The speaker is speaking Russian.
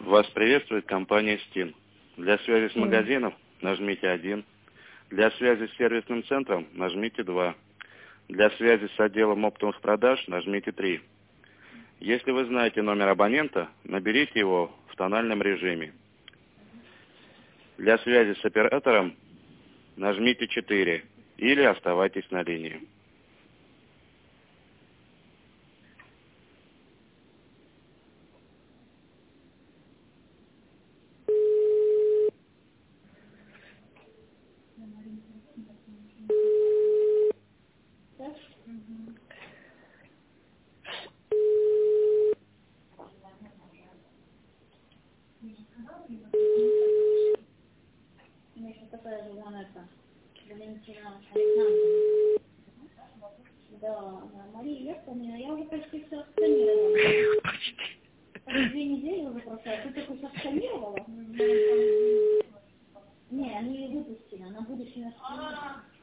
Вас приветствует компания Steam. Для связи с магазином нажмите 1. Для связи с сервисным центром нажмите 2. Для связи с отделом оптовых продаж нажмите 3. Если вы знаете номер абонента, наберите его в тональном режиме. Для связи с оператором нажмите 4 или оставайтесь на линии. Валентина Александровна. Да, Мария, я помню, я уже почти все отсканировала. Так 2 недели уже прошло, ты только все отсканировала? Не, они ее выпустили, она будущее